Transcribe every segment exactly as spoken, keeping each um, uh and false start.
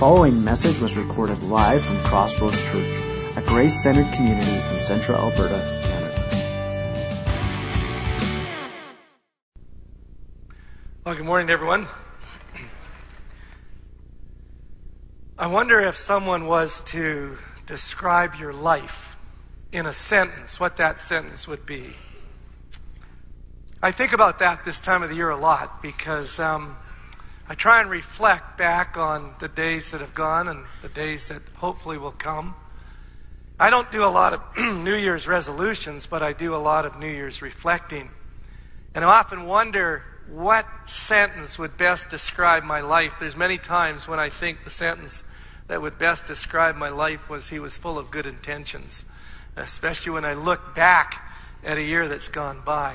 following message was recorded live from Crossroads Church, a grace-centered community in central Alberta, Canada. Well, good morning, everyone. I wonder if someone was to describe your life in a sentence, what that sentence would be. I think about that this time of the year a lot because um, I try and reflect back on the days that have gone and the days that hopefully will come. I don't do a lot of New Year's resolutions, but I do a lot of New Year's reflecting. And I often wonder what sentence would best describe my life. There's many times when I think the sentence that would best describe my life was he was full of good intentions, especially when I look back at a year that's gone by.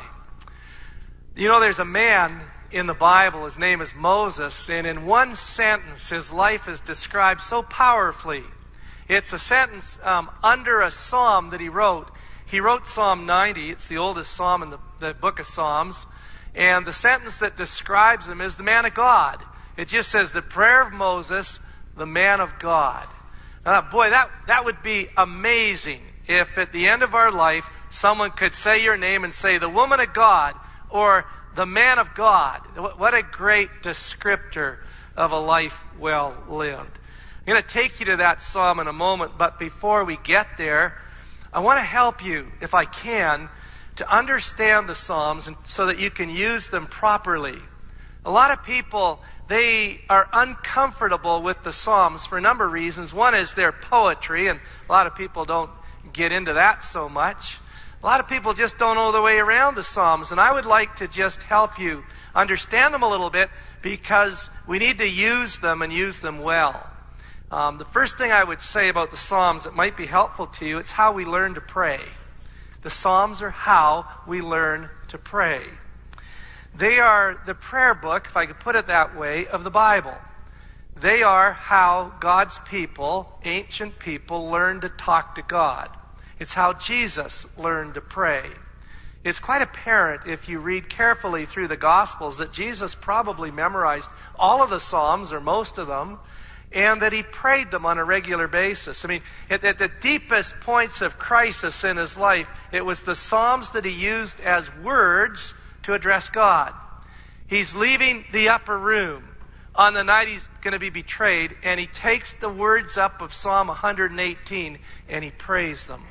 You know, there's a man in the Bible, his name is Moses, and in one sentence his life is described so powerfully. It's a sentence um, under a psalm that he wrote. He wrote Psalm ninety. It's the oldest psalm in the, the book of Psalms. And the sentence that describes him is the man of God. It just says, the prayer of Moses, the man of God. Now, boy, that, that would be amazing if at the end of our life someone could say your name and say, the woman of God, or the man of God. What a great descriptor of a life well lived. I'm going to take you to that psalm in a moment, but before we get there, I want to help you, if I can, to understand the Psalms and so that you can use them properly. A lot of people, they are uncomfortable with the Psalms for a number of reasons. One is their poetry, and a lot of people don't get into that so much. A lot of people just don't know the way around the Psalms, and I would like to just help you understand them a little bit because we need to use them and use them well. Um, the first thing I would say about the Psalms that might be helpful to you, it's how we learn to pray. The Psalms are how we learn to pray. They are the prayer book, if I could put it that way, of the Bible. They are how God's people, ancient people, learned to talk to God. It's how Jesus learned to pray. It's quite apparent if you read carefully through the Gospels that Jesus probably memorized all of the Psalms, or most of them, and that he prayed them on a regular basis. I mean, at, at the deepest points of crisis in his life, it was the Psalms that he used as words to address God. He's leaving the upper room on the night he's going to be betrayed, and he takes the words up of Psalm one hundred eighteen and he prays them.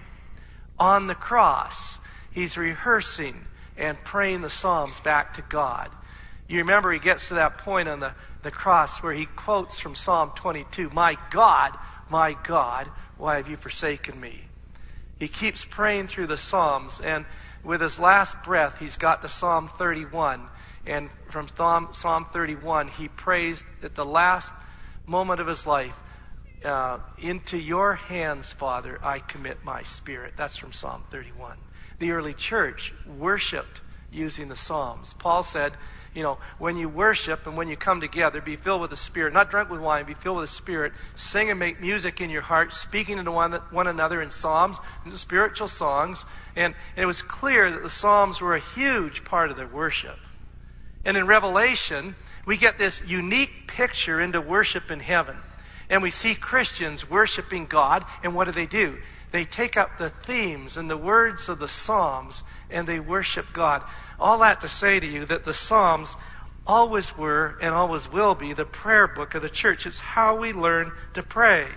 On the cross, he's rehearsing and praying the Psalms back to God. You remember he gets to that point on the, the cross where he quotes from Psalm twenty-two, "My God, my God, why have you forsaken me?" He keeps praying through the Psalms, and with his last breath, he's got to Psalm thirty-one. And from Psalm thirty-one, he prays at the last moment of his life, uh, into your hands, Father, I commit my spirit. That's from Psalm thirty-one. The early church worshipped using the Psalms. Paul said, you know, when you worship and when you come together, be filled with the Spirit, not drunk with wine, be filled with the Spirit, sing and make music in your heart, speaking to one, one another in psalms and spiritual songs. And, and it was clear that the Psalms were a huge part of their worship. And in Revelation, we get this unique picture into worship in heaven. And we see Christians worshiping God, and what do they do? They take up the themes and the words of the Psalms, and they worship God. All that to say to you that the Psalms always were and always will be the prayer book of the church. It's how we learn to pray.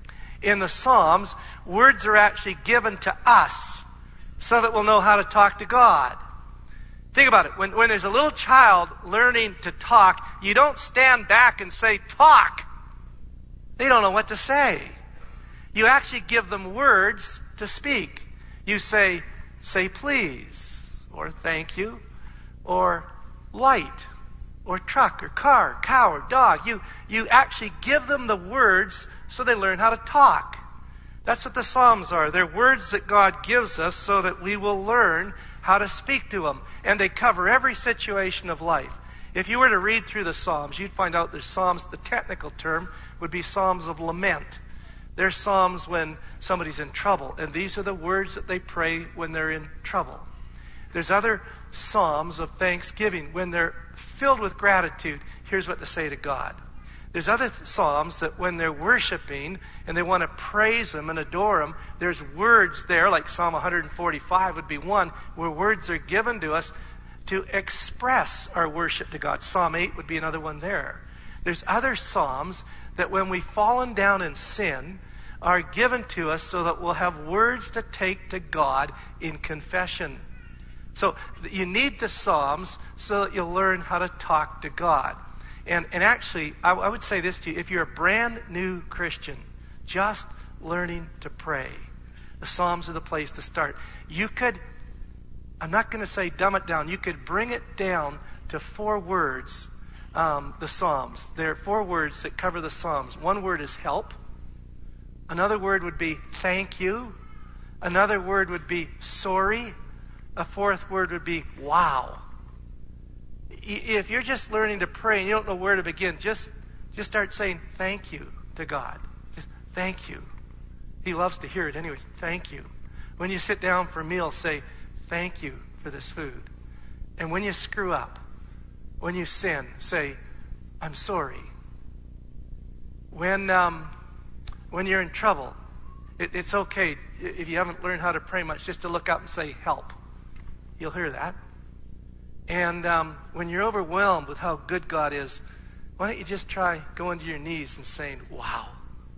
In the Psalms, words are actually given to us so that we'll know how to talk to God. Think about it. When, when there's a little child learning to talk, you don't stand back and say, "Talk." They don't know what to say. You actually give them words to speak. You say, "Say please," or "thank you," or "light," or "truck," or "car," "cow," or "dog." You, you actually give them the words so they learn how to talk. That's what the Psalms are. They're words that God gives us so that we will learn how to speak to them. And they cover every situation of life. If you were to read through the Psalms, you'd find out there's Psalms, the technical term would be Psalms of lament. There's Psalms when somebody's in trouble, and these are the words that they pray when they're in trouble. There's other Psalms of thanksgiving when they're filled with gratitude. Here's what to say to God. There's other th- psalms that when they're worshiping and they want to praise Him and adore Him, there's words there, like Psalm one forty-five would be one, where words are given to us to express our worship to God. Psalm eight would be another one there. There's other psalms that when we've fallen down in sin are given to us so that we'll have words to take to God in confession. So you need the psalms so that you'll learn how to talk to God. And, and actually, I, I would say this to you. If you're a brand new Christian, just learning to pray, the psalms are the place to start. You could, I'm not going to say dumb it down, you could bring it down to four words, um, the psalms. There are four words that cover the psalms. One word is help. Another word would be thank you. Another word would be sorry. A fourth word would be wow. If you're just learning to pray and you don't know where to begin, just, just start saying thank you to God. Just thank you. He loves to hear it anyways. Thank you. When you sit down for a meal, say thank you for this food. And when you screw up, when you sin, say I'm sorry. When um, when you're in trouble, it, it's okay if you haven't learned how to pray much, just to look up and say help. You'll hear that. And um, when you're overwhelmed with how good God is, why don't you just try going to your knees and saying, wow.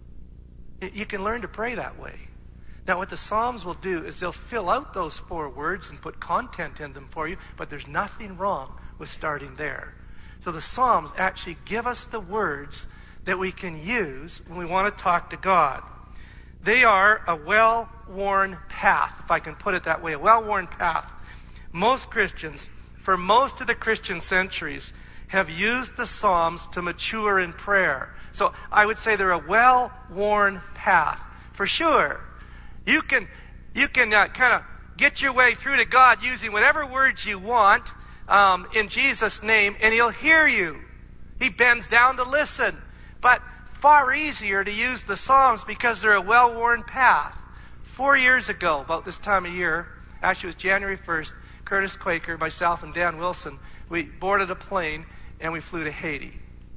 You can learn to pray that way. Now, what the Psalms will do is they'll fill out those four words and put content in them for you, but there's nothing wrong with starting there. So the Psalms actually give us the words that we can use when we want to talk to God. They are a well-worn path, if I can put it that way, a well-worn path. Most Christians, for most of the Christian centuries, have used the Psalms to mature in prayer. So I would say they're a well-worn path. For sure, you can, you can uh, kind of get your way through to God using whatever words you want um, in Jesus' name, and He'll hear you. He bends down to listen. But far easier to use the Psalms because they're a well-worn path. Four years ago, about this time of year, actually it was January first, Curtis Quaker, myself, and Dan Wilson, we boarded a plane and we flew to Haiti.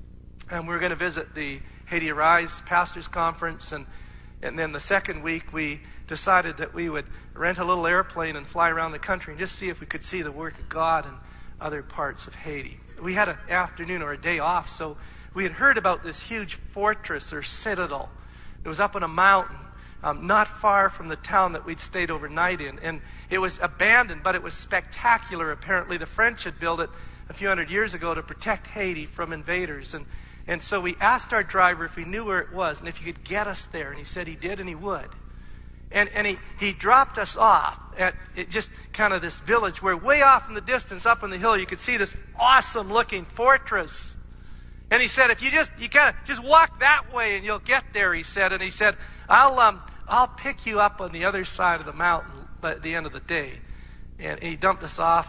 And we were going to visit the Haiti Arise Pastors Conference. And, and then the second week, we decided that we would rent a little airplane and fly around the country and just see if we could see the work of God in other parts of Haiti. We had an afternoon or a day off, so we had heard about this huge fortress or citadel. It was up on a mountain, um, not far from the town that we'd stayed overnight in. And it was abandoned, but it was spectacular. Apparently, the French had built it a few hundred years ago to protect Haiti from invaders. And, and so we asked our driver if he knew where it was and if he could get us there. And he said he did and he would. And, and he, he dropped us off at it just kind of this village where way off in the distance, up on the hill, you could see this awesome-looking fortress. And he said, if you just, you kind of just walk that way and you'll get there, he said. And he said, I'll, um, I'll pick you up on the other side of the mountain at the end of the day. And he dumped us off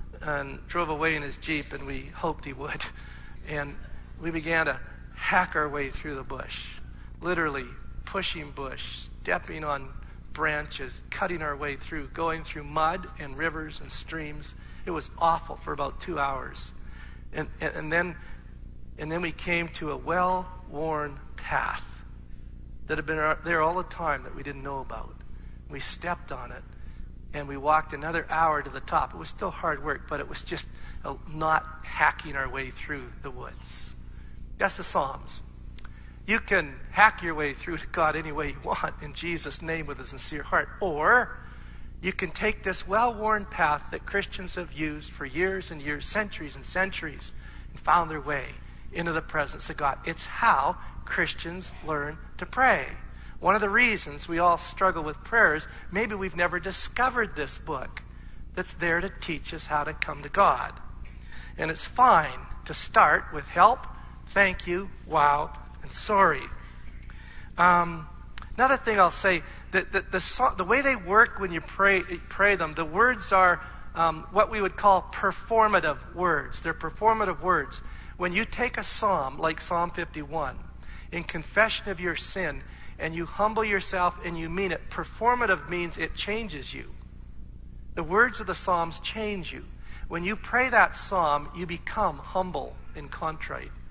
and drove away in his Jeep, and we hoped he would. And we began to hack our way through the bush, literally pushing bush, stepping on branches, cutting our way through, going through mud and rivers and streams. It was awful for about two hours. And, and, and then and then we came to a well-worn path that had been there all the time that we didn't know about. We stepped on it, and we walked another hour to the top. It was still hard work, but it was just not hacking our way through the woods. That's the Psalms. You can hack your way through to God any way you want in Jesus' name with a sincere heart. Or you can take this well-worn path that Christians have used for years and years, centuries and centuries, and found their way into the presence of God. It's how Christians learn to pray. One of the reasons we all struggle with prayers, maybe we've never discovered this book that's there to teach us how to come to God. And it's fine to start with help, thank you, wow, and sorry. Um, another thing I'll say, that the, the, the way they work when you pray, pray them, the words are um, what we would call performative words. They're performative words. When you take a psalm like Psalm fifty-one, in confession of your sin, and you humble yourself and you mean it, performative means it changes you. The words of the Psalms change you. When you pray that psalm, you become humble and contrite.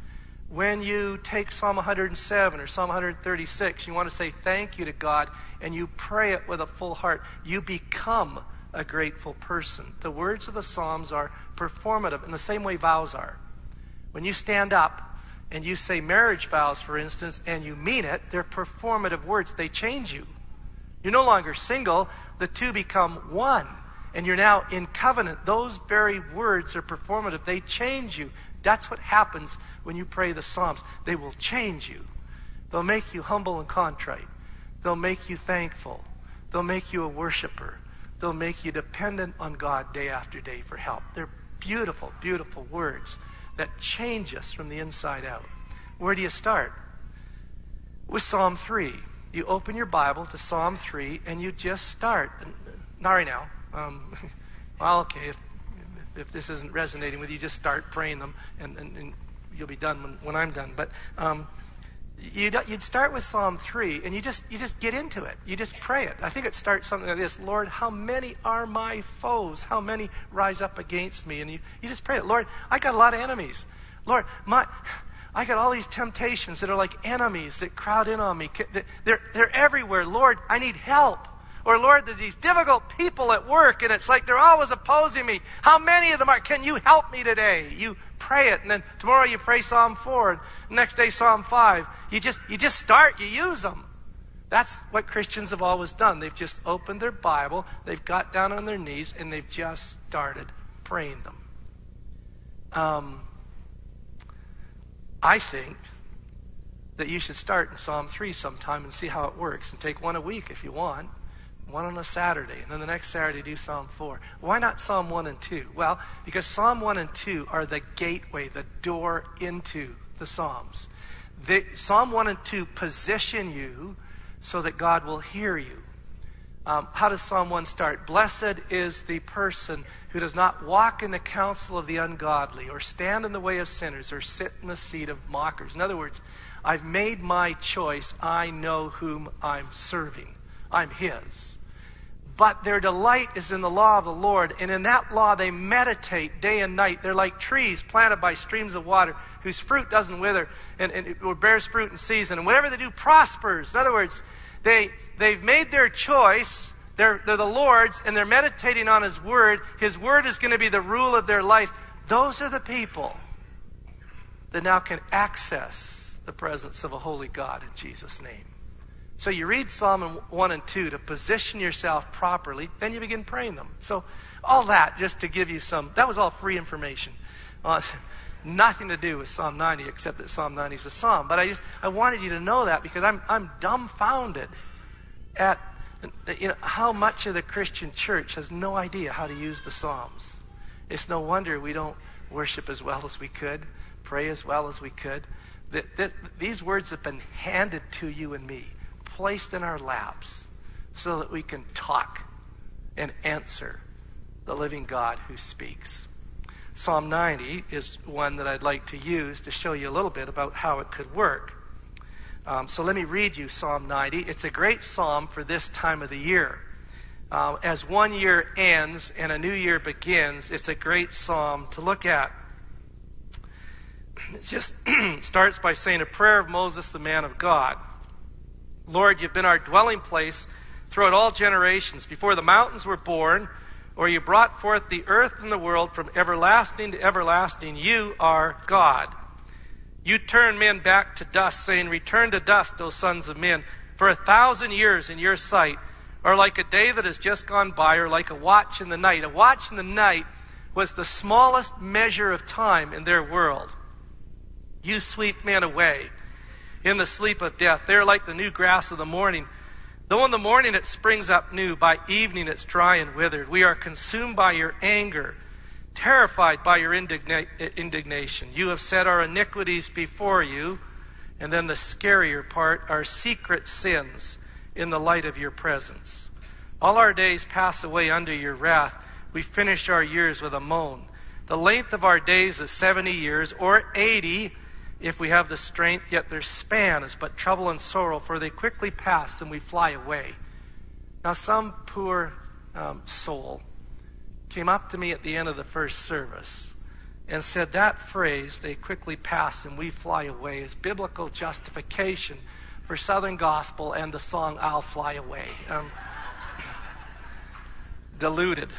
When you take Psalm one hundred seven or Psalm one hundred thirty-six, you want to say thank you to God, and you pray it with a full heart, you become a grateful person. The words of the Psalms are performative in the same way vows are. When you stand up and you say marriage vows, for instance, and you mean it, they're performative words. They change you. You're no longer single. The two become one, and you're now in covenant. Those very words are performative. They change you. That's what happens when you pray the Psalms. They will change you. They'll make you humble and contrite. They'll make you thankful. They'll make you a worshiper. They'll make you dependent on God day after day for help. They're beautiful, beautiful words that change us from the inside out. Where do you start? With Psalm three. You open your Bible to Psalm three and you just start. Not right now. Um, well, okay, if, if this isn't resonating with you, just start praying them and, and, and you'll be done when, when I'm done. But um, you'd, you'd start with Psalm three and you just, you just get into it. You just pray it. I think it starts something like this. Lord, how many are my foes? How many rise up against me? And you, you just pray it. Lord, I got a lot of enemies. Lord, my... I got all these temptations that are like enemies that crowd in on me. They're, they're everywhere. Lord, I need help. Or Lord, there's these difficult people at work and it's like they're always opposing me. How many of them are, can you help me today? You pray it, and then tomorrow you pray Psalm four, and next day Psalm five. You just, you just start, you use them. That's what Christians have always done. They've just opened their Bible, they've got down on their knees, and they've just started praying them. Um... I think that you should start in Psalm three sometime and see how it works. And take one a week if you want. One on a Saturday. And then the next Saturday do Psalm four. Why not Psalm one and two? Well, because Psalm one and two are the gateway, the door into the Psalms. The, Psalm one and two position you so that God will hear you. Um, how does Psalm one start? Blessed is the person who does not walk in the counsel of the ungodly, or stand in the way of sinners, or sit in the seat of mockers. In other words, I've made my choice. I know whom I'm serving. I'm His. But their delight is in the law of the Lord, and in that law they meditate day and night. They're like trees planted by streams of water, whose fruit doesn't wither, and, and it bears fruit in season. And whatever they do prospers. In other words, They, they've made their choice. They're, they're the Lord's, and they're meditating on His Word. His Word is going to be the rule of their life. Those are the people that now can access the presence of a holy God in Jesus' name. So you read Psalm one and two to position yourself properly, then you begin praying them. So all that just to give you some, that was all free information. Uh, Nothing to do with Psalm ninety, except that Psalm ninety is a psalm. But I just I wanted you to know that because I'm I'm dumbfounded at you know how much of the Christian church has no idea how to use the Psalms. It's no wonder we don't worship as well as we could, pray as well as we could. That, that these words have been handed to you and me, placed in our laps, so that we can talk and answer the living God who speaks. Psalm ninety is one that I'd like to use to show you a little bit about how it could work. Um, so let me read you Psalm ninety. It's a great psalm for this time of the year. Uh, as one year ends and a new year begins, it's a great psalm to look at. It just starts by saying a prayer of Moses, the man of God. Lord, you've been our dwelling place throughout all generations. Before the mountains were born, or you brought forth the earth and the world, from everlasting to everlasting, you are God. You turn men back to dust, saying, return to dust, O sons of men. For a thousand years in your sight are like a day that has just gone by, or like a watch in the night. A watch in the night was the smallest measure of time in their world. You sweep men away in the sleep of death. They're like the new grass of the morning. Though in the morning it springs up new, by evening it's dry and withered. We are consumed by your anger, terrified by your indigna- indignation. You have set our iniquities before you, and then the scarier part, our secret sins in the light of your presence. All our days pass away under your wrath. We finish our years with a moan. The length of our days is seventy years, or eighty, if we have the strength, yet their span is but trouble and sorrow, for they quickly pass and we fly away. Now some poor um, soul came up to me at the end of the first service, and said that phrase, "they quickly pass and we fly away," is biblical justification for Southern Gospel and the song "I'll Fly Away." Um, diluted.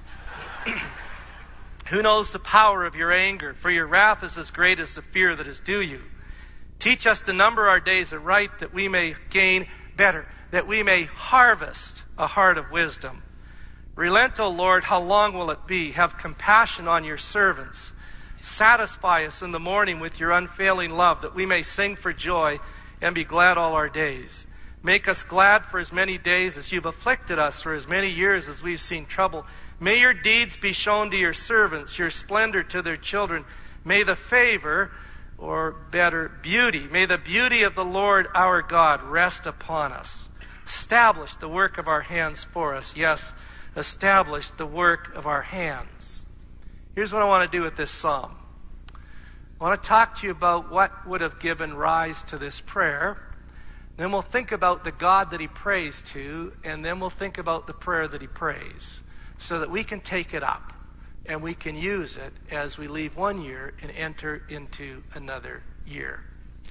Who knows the power of your anger? For your wrath is as great as the fear that is due you. Teach us to number our days aright, that we may gain better, that we may harvest a heart of wisdom. Relent, O Lord, how long will it be? Have compassion on your servants. Satisfy us in the morning with your unfailing love, that we may sing for joy and be glad all our days. Make us glad for as many days as you've afflicted us, for as many years as we've seen trouble. May your deeds be shown to your servants, your splendor to their children. May the favor, or better, beauty, may the beauty of the Lord our God rest upon us. Establish the work of our hands for us. Yes, establish the work of our hands. Here's what I want to do with this psalm. I want to talk to you about what would have given rise to this prayer. Then we'll think about the God that he prays to, and then we'll think about the prayer that he prays, so that we can take it up and we can use it as we leave one year and enter into another year.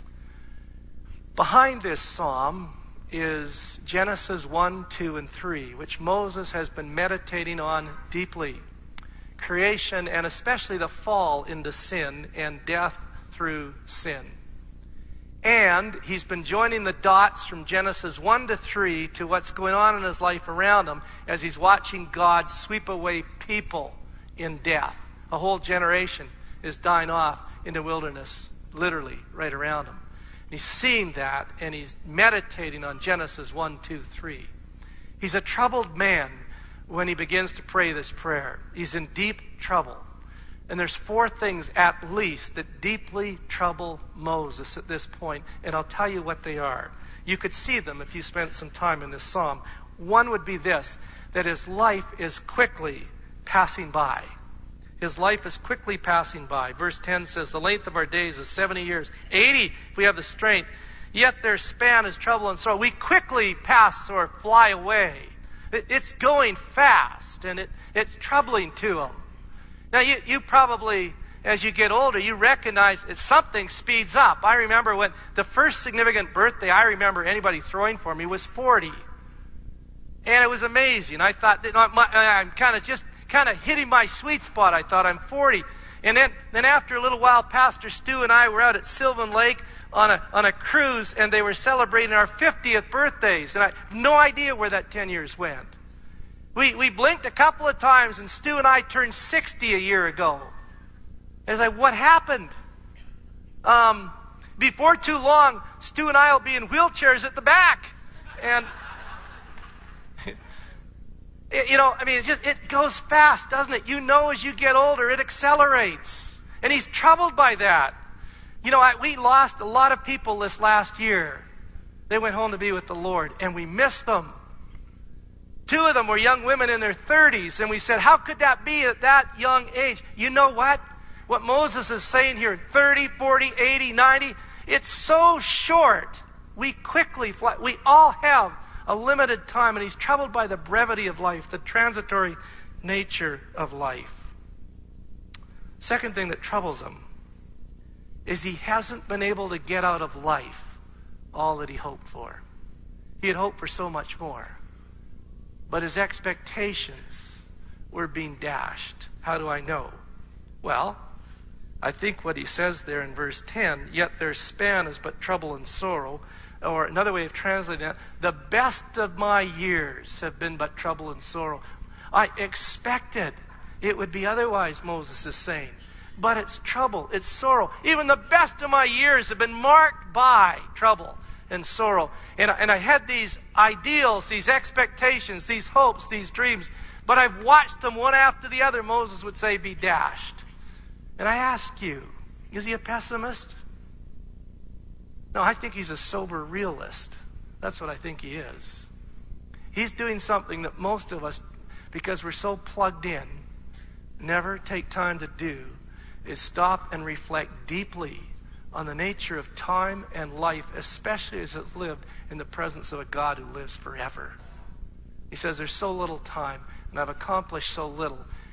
Behind this psalm is Genesis one, two, and three, which Moses has been meditating on deeply. Creation, and especially the fall into sin and death through sin. And he's been joining the dots from Genesis one to three to what's going on in his life around him as he's watching God sweep away people in death. A whole generation is dying off in the wilderness, literally, right around him. And he's seeing that, and he's meditating on Genesis one, two, three. He's a troubled man when he begins to pray this prayer. He's in deep trouble. And there's four things at least that deeply trouble Moses at this point, and I'll tell you what they are. You could see them if you spent some time in this psalm. One would be this, that his life is quickly passing by. His life is quickly passing by. Verse ten says, the length of our days is seventy years, eighty if we have the strength, yet their span is trouble and sorrow. We quickly pass or fly away. It, it's going fast, and it, it's troubling to him. Now, you, you probably, as you get older, you recognize that something speeds up. I remember when the first significant birthday I remember anybody throwing for me was forty. And it was amazing. I thought, that my, I'm kind of just kind of hitting my sweet spot. I thought, I'm forty. And then, then after a little while, Pastor Stu and I were out at Sylvan Lake on a, on a cruise, and they were celebrating our fiftieth birthdays. And I have no idea where that ten years went. We we blinked a couple of times, and Stu and I turned sixty a year ago. It's like, what happened? Um, before too long, Stu and I will be in wheelchairs at the back. And, it, you know, I mean, it just it goes fast, doesn't it? You know, as you get older, it accelerates. And he's troubled by that. You know, I, we lost a lot of people this last year. They went home to be with the Lord, and we missed them. Two of them were young women in their thirties, and we said, how could that be at that young age? You know what? What Moses is saying here, thirty, forty, eighty, ninety, it's so short. We quickly fly. We all have a limited time, and he's troubled by the brevity of life, the transitory nature of life. Second thing that troubles him is he hasn't been able to get out of life all that he hoped for. He had hoped for so much more. But his expectations were being dashed. How do I know? Well, I think what he says there in verse ten, yet their span is but trouble and sorrow. Or another way of translating that, the best of my years have been but trouble and sorrow. I expected it would be otherwise, Moses is saying. But it's trouble, it's sorrow. Even the best of my years have been marked by trouble and sorrow. And, and I had these ideals, these expectations, these hopes, these dreams, but I've watched them one after the other, Moses would say, be dashed. And I ask you, is he a pessimist? No, I think he's a sober realist. That's what I think he is. He's doing something that most of us, because we're so plugged in, never take time to do, is stop and reflect deeply on the nature of time and life, especially as it's lived in the presence of a God who lives forever. He says, there's so little time, and I've accomplished so little.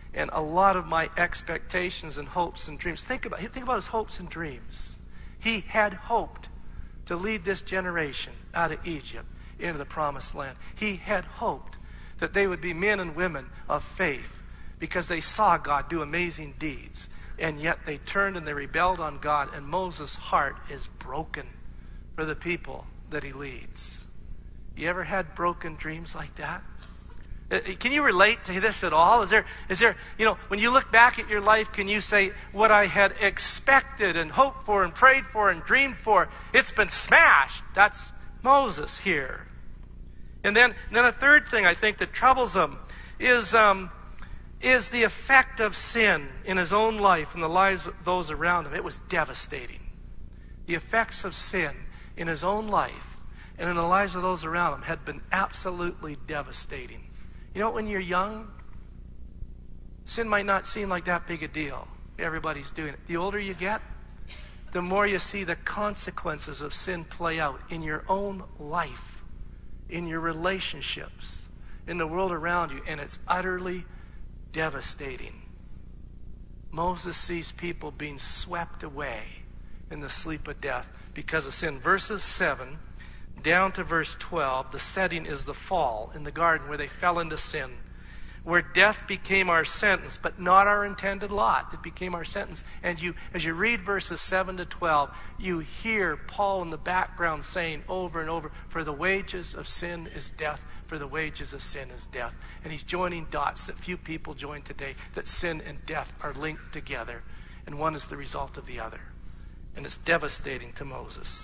and a lot of my expectations and hopes and dreams. Think about, think about his hopes and dreams. He had hoped to lead this generation out of Egypt into the promised land. He had hoped that they would be men and women of faith because they saw God do amazing deeds. And yet they turned and they rebelled on God, and Moses' heart is broken for the people that he leads. You ever had broken dreams like that? Can you relate to this at all? Is there, is there, you know, when you look back at your life, can you say, what I had expected and hoped for and prayed for and dreamed for, it's been smashed? That's Moses here. And then, then a third thing I think that troubles him is, um, is the effect of sin in his own life and the lives of those around him. It was devastating. The effects of sin in his own life and in the lives of those around him had been absolutely devastating. You know, when you're young, sin might not seem like that big a deal. Everybody's doing it. The older you get, the more you see the consequences of sin play out in your own life, in your relationships, in the world around you, and it's utterly devastating. Moses sees people being swept away in the sleep of death because of sin. Verses seven down to verse twelve, the setting is the fall in the garden where they fell into sin, where death became our sentence, but not our intended lot. It became our sentence. And you, as you read verses seven to twelve, you hear Paul in the background saying over and over, for the wages of sin is death, for the wages of sin is death. And he's joining dots that few people join today, that sin and death are linked together, and one is the result of the other. And it's devastating to Moses.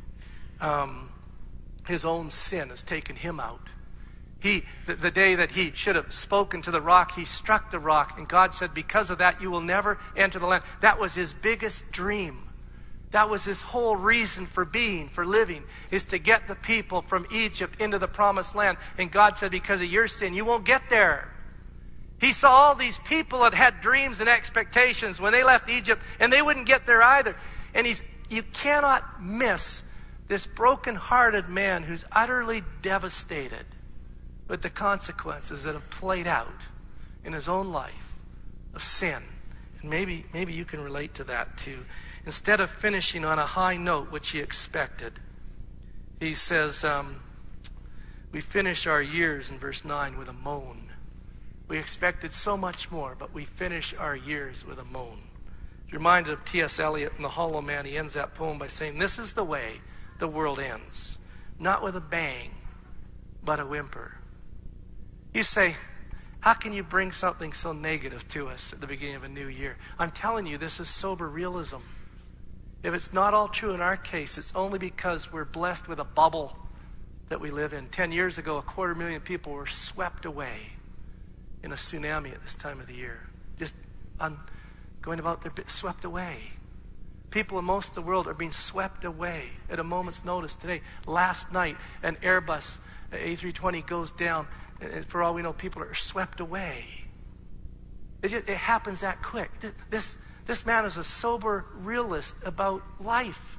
Um, his own sin has taken him out. He, the, the day that he should have spoken to the rock, he struck the rock, and God said, because of that, you will never enter the land. That was his biggest dream. That was his whole reason for being, for living, is to get the people from Egypt into the promised land. And God said, because of your sin, you won't get there. He saw all these people that had dreams and expectations when they left Egypt, and they wouldn't get there either. And he's, you cannot miss this broken-hearted man who's utterly devastated with the consequences that have played out in his own life of sin. And maybe, maybe you can relate to that too. Instead of finishing on a high note, which he expected, he says, um, we finish our years, in verse nine, with a moan. We expected so much more, but we finish our years with a moan. Reminded of T S Eliot in The Hollow Man. He ends that poem by saying, this is the way the world ends. Not with a bang, but a whimper. You say, how can you bring something so negative to us at the beginning of a new year? I'm telling you, this is sober realism. If it's not all true in our case, it's only because we're blessed with a bubble that we live in. Ten years ago, a quarter million people were swept away in a tsunami at this time of the year. Just un- going about their bit, swept away. People in most of the world are being swept away at a moment's notice today. Last night, an Airbus A three twenty goes down, and for all we know, people are swept away. It, just, it happens that quick. This, this man is a sober realist about life.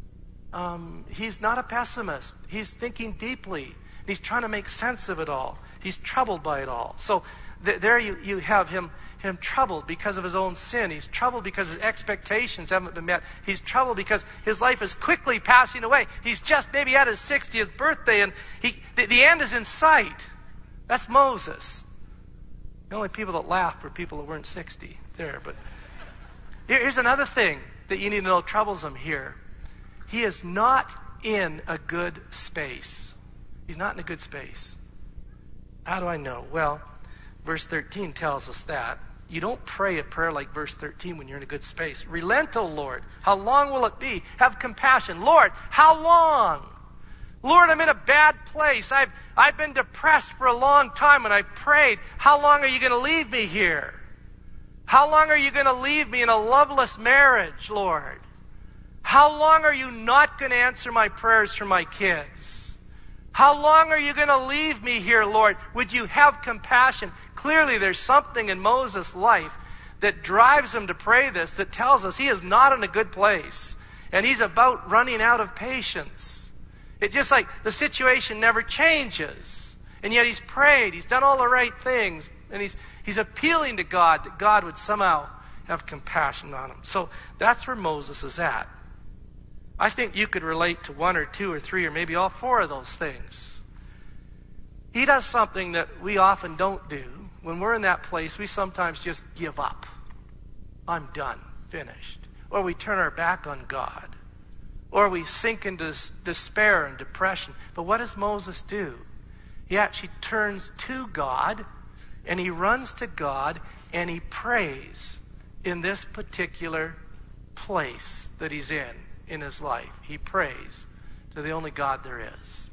Um, he's not a pessimist. He's thinking deeply. He's trying to make sense of it all. He's troubled by it all. So th- there you, you have him, him troubled because of his own sin. He's troubled because his expectations haven't been met. He's troubled because his life is quickly passing away. He's just maybe at his sixtieth birthday, and he, the, the end is in sight. That's Moses. The only people that laughed were people that weren't sixty there. But here, here's another thing that you need to know troubles him here. He is not in a good space. He's not in a good space. How do I know? Well, verse thirteen tells us that. You don't pray a prayer like verse thirteen when you're in a good space. Relent, O Lord. How long will it be? Have compassion. Lord, how long? Lord, I'm in a bad place. I've, I've been depressed for a long time and I've prayed. How long are you going to leave me here? How long are you going to leave me in a loveless marriage, Lord? How long are you not going to answer my prayers for my kids? How long are you going to leave me here, Lord? Would you have compassion? Clearly, there's something in Moses' life that drives him to pray this, that tells us he is not in a good place. And he's about running out of patience. It's just like the situation never changes. And yet he's prayed, he's done all the right things, and he's he's appealing to God that God would somehow have compassion on him. So that's where Moses is at. I think you could relate to one or two or three or maybe all four of those things. He does something that we often don't do. When we're in that place, we sometimes just give up. I'm done, finished. Or we turn our back on God. Or we sink into despair and depression. But what does Moses do? He actually turns to God, and he runs to God, and he prays in this particular place that he's in, in his life. He prays to the only God there is.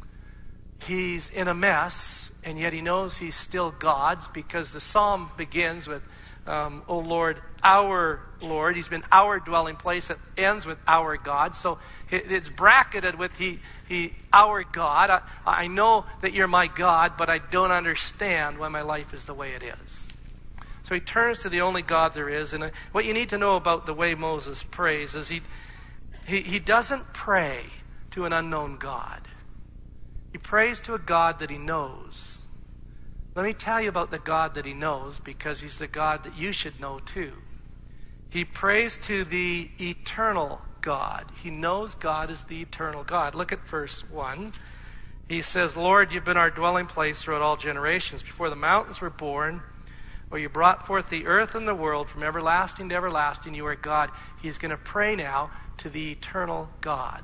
He's in a mess, and yet he knows he's still God's, because the psalm begins with, um, O Lord, our Lord. He's been our dwelling place. It ends with our God. So it's bracketed with he, he, our God. I, I know that you're my God, but I don't understand why my life is the way it is. So he turns to the only God there is. And what you need to know about the way Moses prays is he, he, he doesn't pray to an unknown God. He prays to a God that he knows. Let me tell you about the God that he knows, because he's the God that you should know too. He prays to the eternal God. He knows God is the eternal God. Look at verse one. He says, Lord, you've been our dwelling place throughout all generations. Before the mountains were born, or you brought forth the earth and the world, from everlasting to everlasting, you are God. He's going to pray now to the eternal God.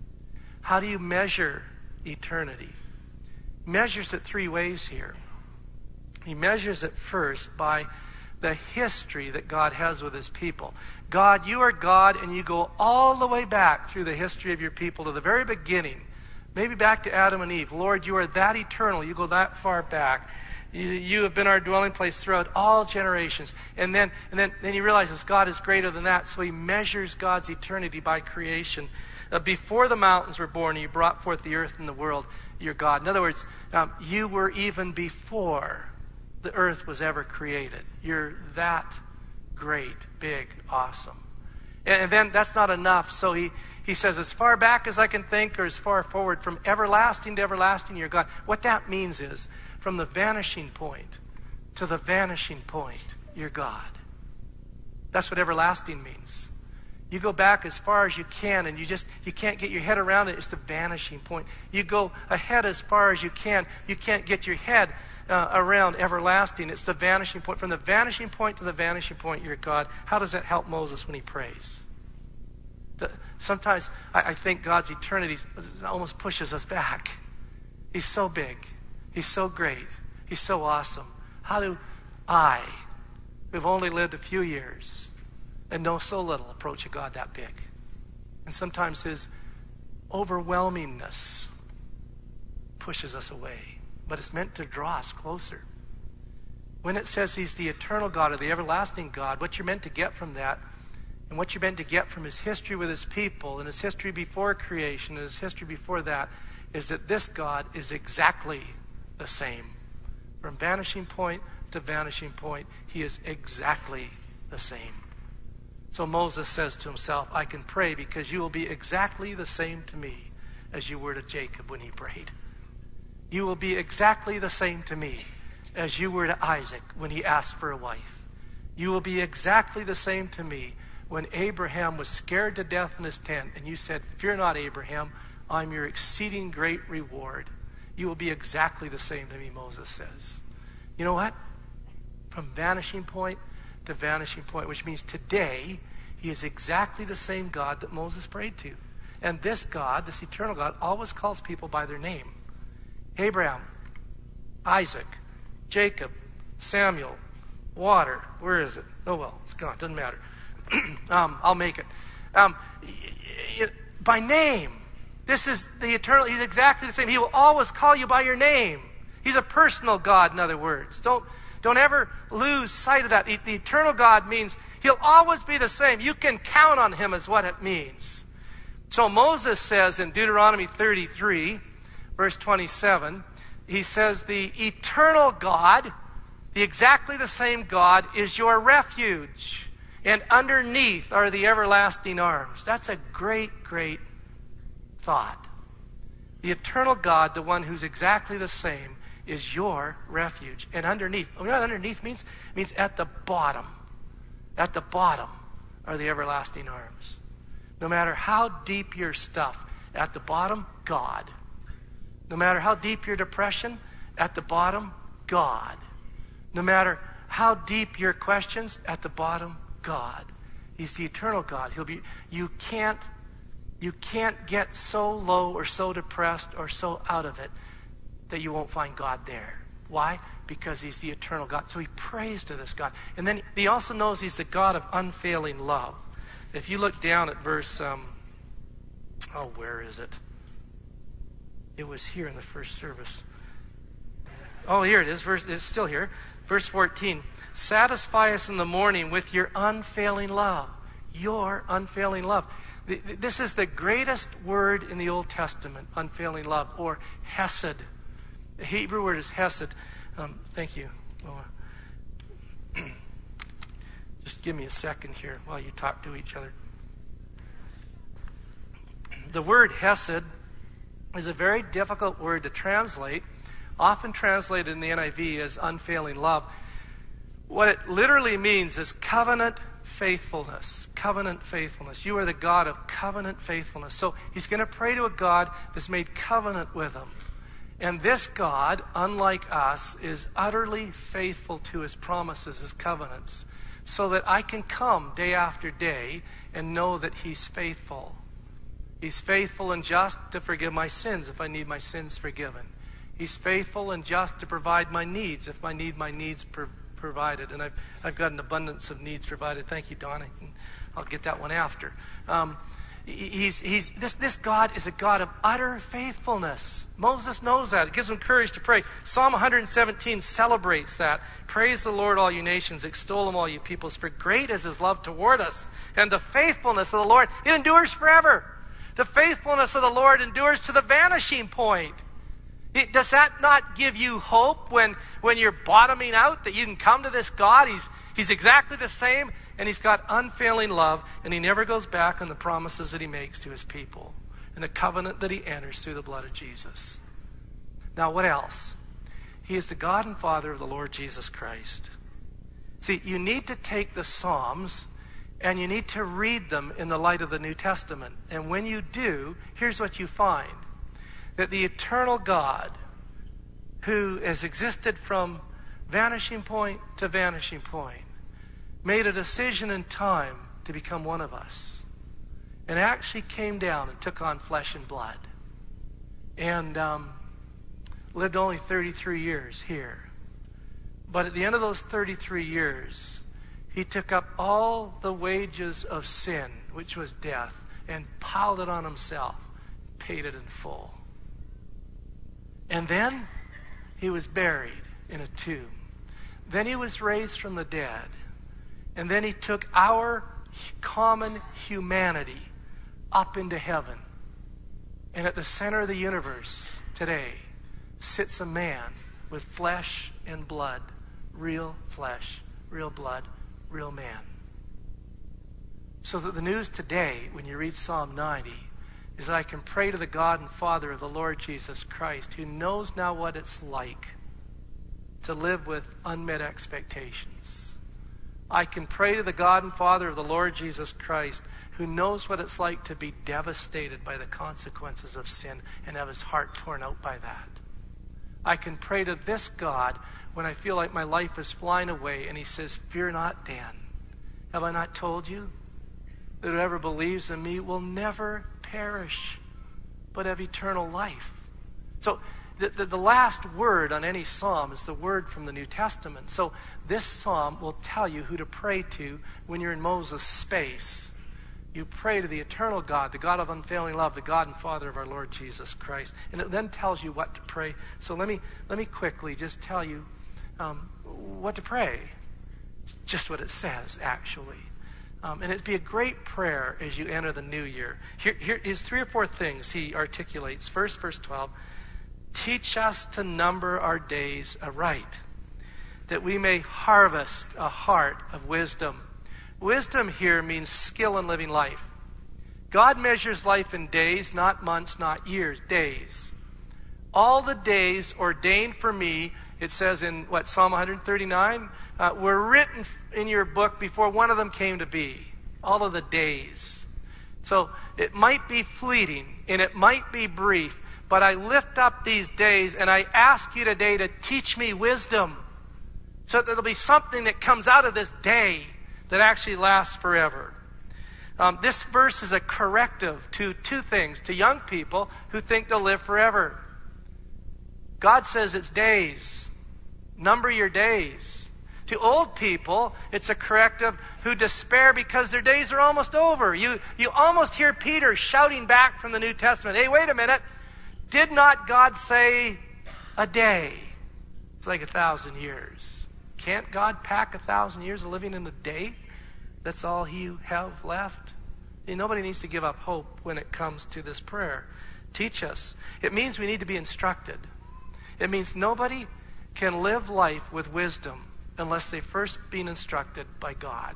How do you measure eternity? He measures it three ways here. He measures it first by the history that God has with his people. God, you are God, and you go all the way back through the history of your people to the very beginning, maybe back to Adam and Eve. Lord, you are that eternal. You go that far back. You, you have been our dwelling place throughout all generations. And then, and then, then he realizes God is greater than that, so he measures God's eternity by creation. Uh, before the mountains were born, you brought forth the earth and the world, your God. In other words, um, you were even before the earth was ever created. You're that great, big, awesome. And, and then that's not enough. So he, he says, as far back as I can think, or as far forward, from everlasting to everlasting, you're God. What that means is, from the vanishing point to the vanishing point, you're God. That's what everlasting means. You go back as far as you can, and you just, you can't get your head around it. It's the vanishing point. You go ahead as far as you can. You can't get your head uh, around everlasting. It's the vanishing point. From the vanishing point to the vanishing point, you're God. How does that help Moses when he prays? Sometimes I, I think God's eternity almost pushes us back. He's so big. He's so great. He's so awesome. How do I, who've only lived a few years and know so little, approach a God that big? And sometimes his overwhelmingness pushes us away. But it's meant to draw us closer. When it says he's the eternal God or the everlasting God, what you're meant to get from that, and what you're meant to get from his history with his people, and his history before creation, and his history before that, is that this God is exactly the same. From vanishing point to vanishing point, he is exactly the same. So Moses says to himself, I can pray because you will be exactly the same to me as you were to Jacob when he prayed. You will be exactly the same to me as you were to Isaac when he asked for a wife. You will be exactly the same to me when Abraham was scared to death in his tent and you said, fear not, Abraham, I'm your exceeding great reward. You will be exactly the same to me, Moses says. You know what? From vanishing point to vanishing point, which means today he is exactly the same God that Moses prayed to. And this God, this eternal God, always calls people by their name. Abraham, Isaac, Jacob, Samuel, water. Where is it? Oh, well, it's gone. Doesn't matter. um, I'll make it. Um, by name. This is the eternal. He's exactly the same. He will always call you by your name. He's a personal God, in other words. Don't, don't ever lose sight of that. The, the eternal God means he'll always be the same. You can count on him, is what it means. So Moses says in Deuteronomy thirty-three, verse twenty-seven, he says, the eternal God, the exactly the same God, is your refuge. And underneath are the everlasting arms. That's a great, great thought. The eternal God, the one who's exactly the same, is your refuge. And underneath, you know what underneath means? It means at the bottom. At the bottom are the everlasting arms. No matter how deep your stuff, at the bottom, God. No matter how deep your depression, at the bottom, God. No matter how deep your questions, at the bottom, God. He's the eternal God. He'll be. You can't. You can't get so low or so depressed or so out of it that you won't find God there. Why? Because He's the eternal God. So he prays to this God, and then he also knows He's the God of unfailing love. If you look down at verse, um, oh, where is it? It was here in the first service. Oh, here it is. Verse, it's still here. Verse fourteen. Satisfy us in the morning with your unfailing love. Your unfailing love. This is the greatest word in the Old Testament, unfailing love, or hesed. The Hebrew word is hesed. Um, thank you. Oh, just give me a second here while you talk to each other. The word hesed is a very difficult word to translate, often translated in the N I V as unfailing love. What it literally means is covenant faithfulness. Covenant faithfulness. You are the God of covenant faithfulness. So he's going to pray to a God that's made covenant with him. And this God, unlike us, is utterly faithful to his promises, his covenants, so that I can come day after day and know that he's faithful. He's faithful and just to forgive my sins if I need my sins forgiven. He's faithful and just to provide my needs if I need my needs provided. provided. And I've, I've got an abundance of needs provided. Thank you, Donna. I'll get that one after. Um, he's, he's, this, this God is a God of utter faithfulness. Moses knows that. It gives him courage to pray. Psalm one seventeen celebrates that. Praise the Lord, all you nations. Extol him, all you peoples. For great is his love toward us. And the faithfulness of the Lord, it endures forever. The faithfulness of the Lord endures to the vanishing point. It, does that not give you hope when, when you're bottoming out that you can come to this God? He's, he's exactly the same, and he's got unfailing love, and he never goes back on the promises that he makes to his people and the covenant that he enters through the blood of Jesus. Now, what else? He is the God and Father of the Lord Jesus Christ. See, you need to take the Psalms and you need to read them in the light of the New Testament. And when you do, here's what you find. That the eternal God, who has existed from vanishing point to vanishing point, made a decision in time to become one of us, and actually came down and took on flesh and blood, and um, lived only thirty-three years here. But at the end of those thirty-three years, he took up all the wages of sin, which was death, and piled it on himself, paid it in full. And then he was buried in a tomb. Then he was raised from the dead. And then he took our common humanity up into heaven. And at the center of the universe today sits a man with flesh and blood, real flesh, real blood, real man. So that the news today, when you read Psalm ninety, is that I can pray to the God and Father of the Lord Jesus Christ, who knows now what it's like to live with unmet expectations. I can pray to the God and Father of the Lord Jesus Christ, who knows what it's like to be devastated by the consequences of sin and have his heart torn out by that. I can pray to this God when I feel like my life is flying away, and he says, "Fear not, Dan. Have I not told you that whoever believes in me will never perish, but have eternal life?" So the, the, the last word on any psalm is the word from the New Testament. So this psalm will tell you who to pray to when you're in Moses' space. You pray to the eternal God, the God of unfailing love, the God and Father of our Lord Jesus Christ. And it then tells you what to pray. So let me let me quickly just tell you um, what to pray. Just what it says, actually. Um, and it'd be a great prayer as you enter the new year. Here, here is three or four things he articulates. First, verse twelve, teach us to number our days aright, that we may harvest a heart of wisdom. Wisdom here means skill in living life. God measures life in days, not months, not years, days. All the days ordained for me, it says in, what, Psalm one thirty-nine, uh, were written in your book before one of them came to be. All of the days. So it might be fleeting and it might be brief, but I lift up these days and I ask you today to teach me wisdom so that there'll be something that comes out of this day that actually lasts forever. Um, this verse is a corrective to two things. To young people who think they'll live forever. God says it's days. Number your days. To old people, it's a corrective who despair because their days are almost over. You, you almost hear Peter shouting back from the New Testament, hey, wait a minute. Did not God say a day? It's like a thousand years. Can't God pack a thousand years of living in a day? That's all you have left? You know, nobody needs to give up hope when it comes to this prayer. Teach us. It means we need to be instructed. It means nobody can live life with wisdom unless they've first been instructed by God.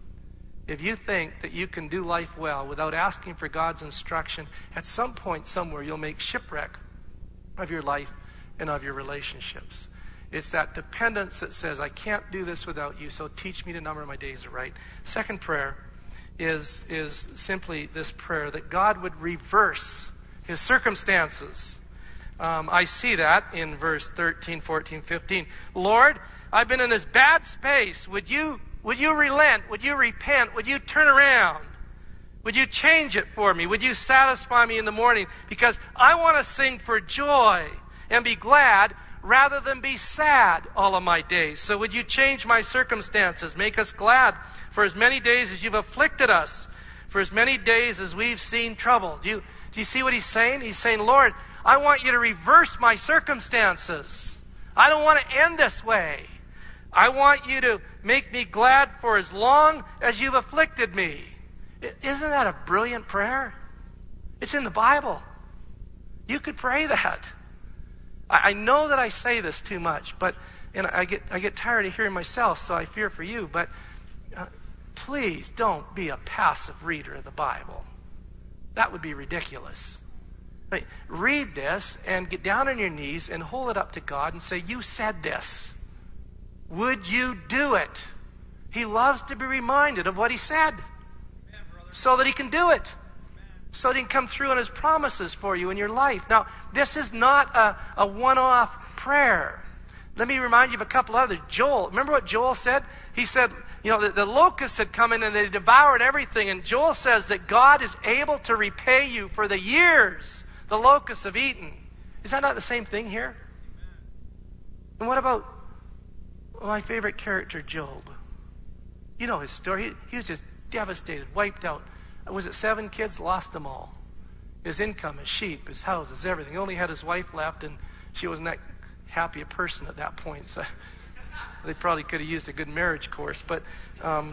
If you think that you can do life well without asking for God's instruction, at some point somewhere you'll make shipwreck of your life and of your relationships. It's that dependence that says, I can't do this without you, so teach me to number my days right. Second prayer is, is simply this prayer, that God would reverse his circumstances. Um, I see that in verse thirteen, fourteen, fifteen. Lord, I've been in this bad space. Would you, would you relent? Would you repent? Would you turn around? Would you change it for me? Would you satisfy me in the morning? Because I want to sing for joy and be glad rather than be sad all of my days. So would you change my circumstances? Make us glad for as many days as you've afflicted us, for as many days as we've seen trouble. Do you, do you see what he's saying? He's saying, Lord, I want you to reverse my circumstances. I don't want to end this way. I want you to make me glad for as long as you've afflicted me. Isn't that a brilliant prayer? It's in the Bible. You could pray that. I know that I say this too much, but and I get I get tired of hearing myself, so I fear for you. But uh, please don't be a passive reader of the Bible. That would be ridiculous. Right? Read this and get down on your knees and hold it up to God and say, you said this. Would you do it? He loves to be reminded of what he said so that he can do it. So that he can come through on his promises for you in your life. Now, this is not a, a one-off prayer. Let me remind you of a couple others. Joel, remember what Joel said? He said, you know, the, the locusts had come in and they devoured everything. And Joel says that God is able to repay you for the years the locusts have eaten. Is that not the same thing here? And what about my favorite character, Job? You know his story. He, he was just devastated, wiped out. Was it seven kids? Lost them all. His income, his sheep, his houses, everything. He only had his wife left, and she wasn't that happy a person at that point. So they probably could have used a good marriage course. But, um,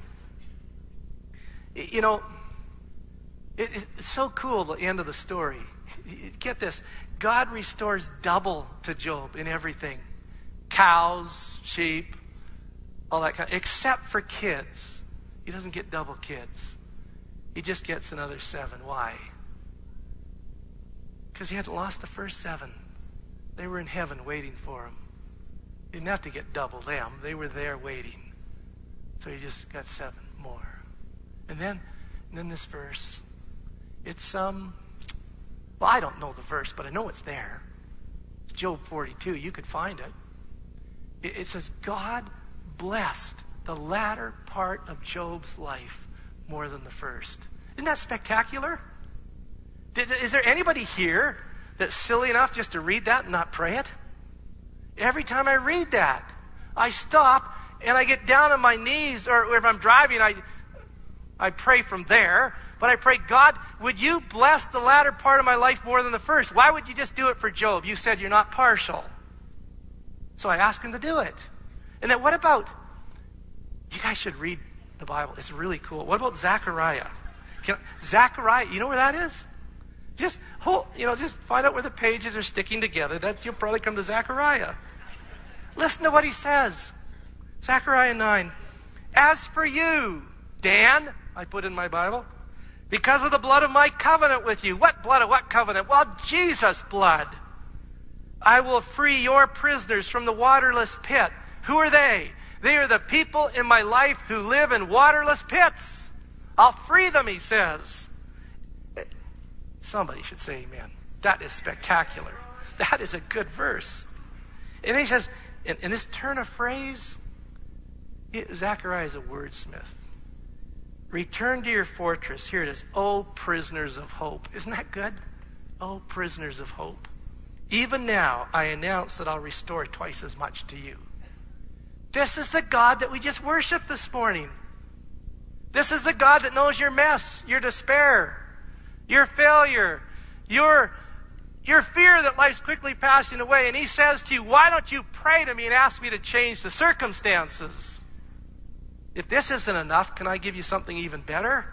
you know, it, it's so cool, the end of the story. Get this. God restores double to Job in everything. Cows, sheep, all that kind of, except for kids. He doesn't get double kids. He just gets another seven. Why? Because he hadn't lost the first seven. They were in heaven waiting for him. He didn't have to get double them. They were there waiting. So he just got seven more. And then, and then this verse. It's, um, well, I don't know the verse, but I know it's there. It's Job forty-two. You could find it. It, it says, God blessed the latter part of Job's life more than the first. Isn't that spectacular? Did, is there anybody here that's silly enough just to read that and not pray it? Every time I read that, I stop and I get down on my knees, or if I'm driving, I, I pray from there. But I pray, God, would you bless the latter part of my life more than the first? Why would you just do it for Job? You said you're not partial. So I asked him to do it. And then what about, you guys should read the Bible. It's really cool. What about Zechariah? Can, Zechariah, you know where that is? Just hold, you know, just find out where the pages are sticking together. That's, you'll probably come to Zechariah. Listen to what he says. Zechariah nine. As for you, Dan, I put in my Bible, because of the blood of my covenant with you. What blood of what covenant? Well, Jesus' blood. I will free your prisoners from the waterless pit. Who are they? They are the people in my life who live in waterless pits. I'll free them, he says. Somebody should say amen. That is spectacular. That is a good verse. And he says, in, in this turn of phrase, it, Zechariah is a wordsmith. Return to your fortress. Here it is. O prisoners of hope. Isn't that good? O prisoners of hope. Even now, I announce that I'll restore twice as much to you. This is the God that we just worshiped this morning. This is the God that knows your mess, your despair, your failure, your, your fear that life's quickly passing away. And he says to you, why don't you pray to me and ask me to change the circumstances? If this isn't enough, can I give you something even better?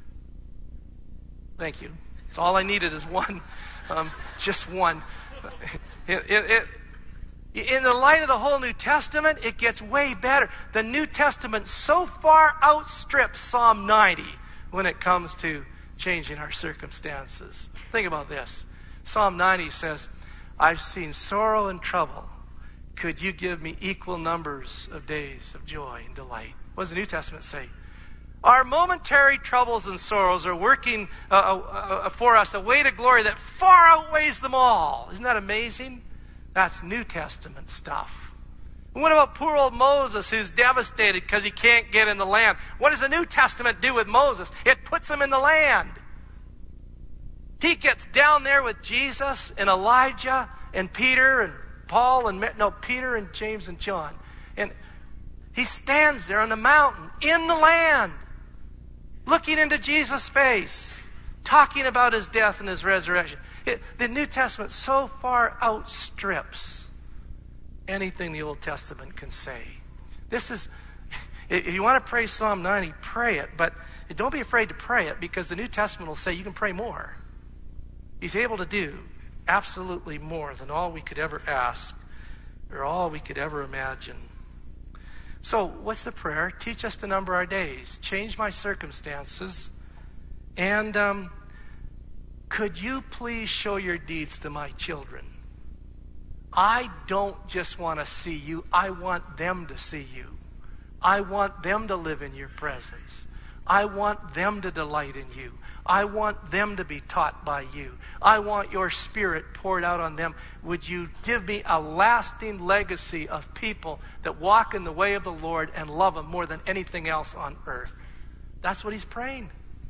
Thank you. It's all I needed is one. Um, just one. It, it, it, in the light of the whole New Testament, it gets way better. The New Testament so far outstrips Psalm ninety when it comes to changing our circumstances. Think about this. Psalm ninety says, I've seen sorrow and trouble. Could you give me equal numbers of days of joy and delight? What does the New Testament say? Our momentary troubles and sorrows are working uh, uh, for us a way to glory that far outweighs them all. Isn't that amazing? That's New Testament stuff. And what about poor old Moses who's devastated because he can't get in the land? What does the New Testament do with Moses? It puts him in the land. He gets down there with Jesus and Elijah and Peter and Paul and no Peter and James and John. And he stands there on the mountain in the land, looking into Jesus' face, talking about his death and his resurrection. It, the New Testament so far outstrips anything the Old Testament can say. This is, if you want to pray Psalm ninety, pray it, but don't be afraid to pray it because the New Testament will say you can pray more. He's able to do absolutely more than all we could ever ask or all we could ever imagine. So, what's the prayer? Teach us to number our days. Change my circumstances. And um, could you please show your deeds to my children? I don't just want to see you. I want them to see you. I want them to live in your presence. I want them to delight in you. I want them to be taught by you. I want your Spirit poured out on them. Would you give me a lasting legacy of people that walk in the way of the Lord and love Him more than anything else on earth? That's what he's praying.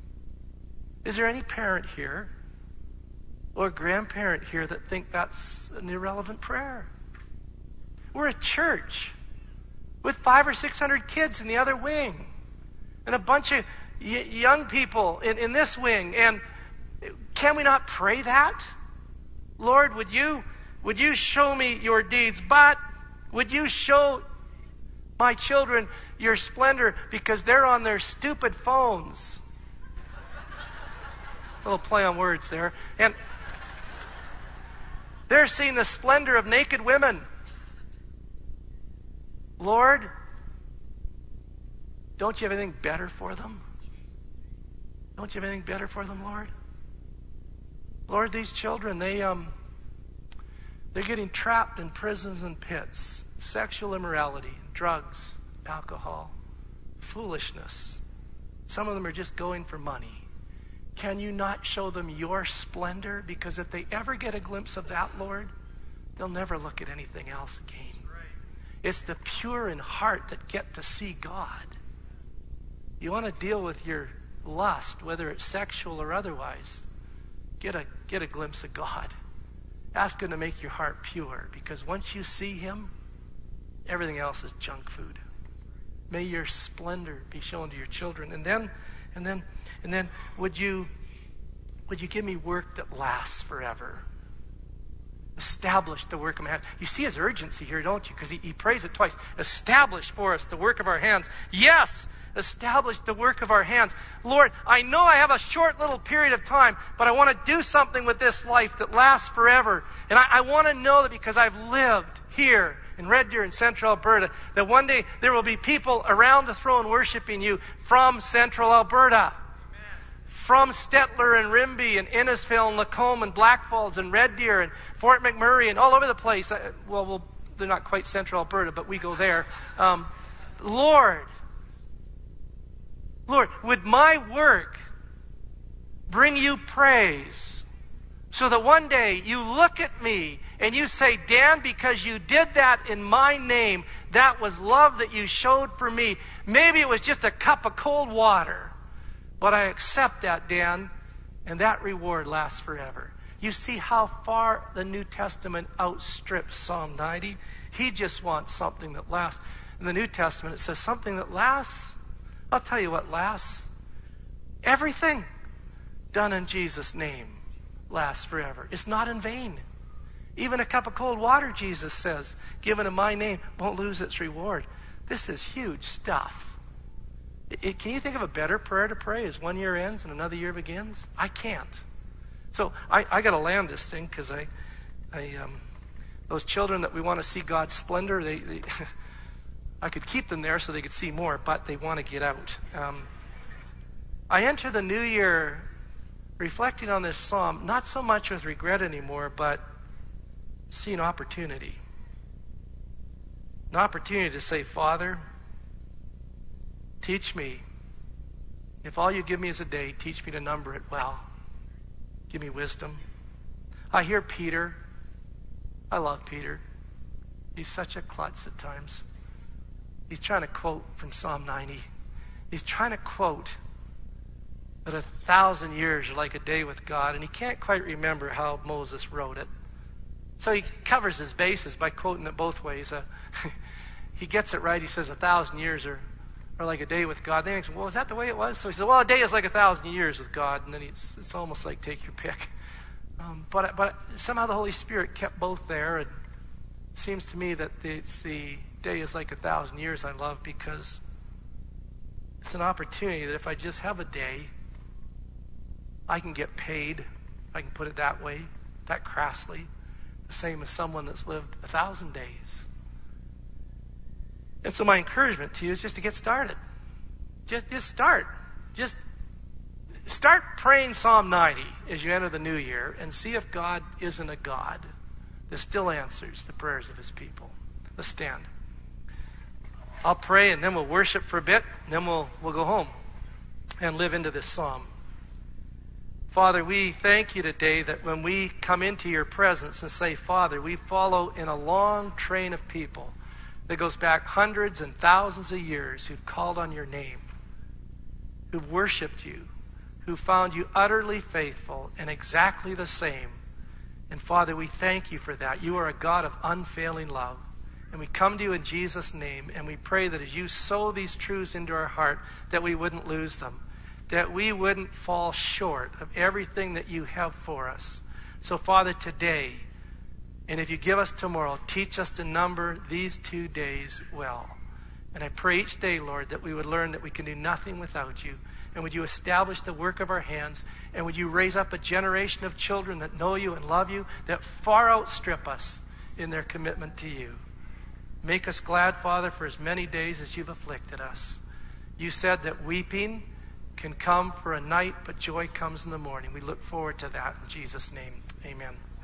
Is there any parent here or grandparent here that think that's an irrelevant prayer? We're a church with five or six hundred kids in the other wing and a bunch of y- young people in, in this wing. And can we not pray that? Lord, would you, would you show me your deeds, but would you show my children your splendor because they're on their stupid phones. A little play on words there. And they're seeing the splendor of naked women. Lord, don't you have anything better for them? Don't you have anything better for them, Lord? Lord, these children, they um they're getting trapped in prisons and pits. Sexual immorality, drugs, alcohol, foolishness. Some of them are just going for money. Can you not show them your splendor? Because if they ever get a glimpse of that, Lord, they'll never look at anything else again. It's the pure in heart that get to see God. You want to deal with your lust, whether it's sexual or otherwise, get a, get a glimpse of God. Ask Him to make your heart pure, because once you see Him, everything else is junk food. May your splendor be shown to your children. And then, and then, and then, would you, would you give me work that lasts forever? Establish the work of my hands. You see his urgency here, don't you? Because he, he prays it twice. Establish for us the work of our hands. Yes, establish the work of our hands. Lord, I know I have a short little period of time, but I want to do something with this life that lasts forever. And I, I want to know that because I've lived here in Red Deer in Central Alberta, that one day there will be people around the throne worshiping you from Central Alberta. Amen. from Stettler and Rimbey and Innisfail and Lacombe and Black Falls and Red Deer and Fort McMurray and all over the place. Well, well they're not quite central Alberta, but we go there. Um, Lord, Lord, would my work bring you praise so that one day you look at me and you say, Dan, because you did that in my name, that was love that you showed for me. Maybe it was just a cup of cold water, but I accept that, Dan, and that reward lasts forever. You see how far the New Testament outstrips Psalm ninety? He just wants something that lasts. In the New Testament, it says something that lasts. I'll tell you what lasts. Everything done in Jesus' name lasts forever. It's not in vain. Even a cup of cold water, Jesus says, given in my name, won't lose its reward. This is huge stuff. It, it, can you think of a better prayer to pray as one year ends and another year begins? I can't. So I, I got to land this thing because I, I, um, those children that we want to see God's splendor, they, they I could keep them there so they could see more, but they want to get out. Um, I enter the new year reflecting on this psalm, not so much with regret anymore, but see an opportunity. An opportunity to say, Father, teach me. If all you give me is a day, teach me to number it well. Give me wisdom. I hear Peter. I love Peter. He's such a klutz at times. He's trying to quote from Psalm ninety. He's trying to quote that a thousand years are like a day with God, and he can't quite remember how Moses wrote it. So he covers his bases by quoting it both ways. Uh, he gets it right. He says a thousand years are, are like a day with God. Then he says, well, is that the way it was? So he says, well, a day is like a thousand years with God. And then it's, it's almost like take your pick. Um, but, but somehow the Holy Spirit kept both there. And it seems to me that it's the day is like a thousand years I love because it's an opportunity that if I just have a day, I can get paid, I can put it that way, that crassly, the same as someone that's lived a thousand days. And so my encouragement to you is just to get started. Just, just start. Just start praying Psalm ninety as you enter the new year and see if God isn't a God that still answers the prayers of his people. Let's stand. I'll pray and then we'll worship for a bit, and then we'll, we'll go home and live into this psalm. Father, we thank you today that when we come into your presence and say, Father, we follow in a long train of people that goes back hundreds and thousands of years who've called on your name, who've worshiped you, who found you utterly faithful and exactly the same. And Father, we thank you for that. You are a God of unfailing love. And we come to you in Jesus' name, and we pray that as you sow these truths into our heart, that we wouldn't lose them, that we wouldn't fall short of everything that you have for us. So, Father, today, and if you give us tomorrow, teach us to number these two days well. And I pray each day, Lord, that we would learn that we can do nothing without you. And would you establish the work of our hands, and would you raise up a generation of children that know you and love you, that far outstrip us in their commitment to you. Make us glad, Father, for as many days as you've afflicted us. You said that weeping can come for a night, but joy comes in the morning. We look forward to that in Jesus' name. Amen.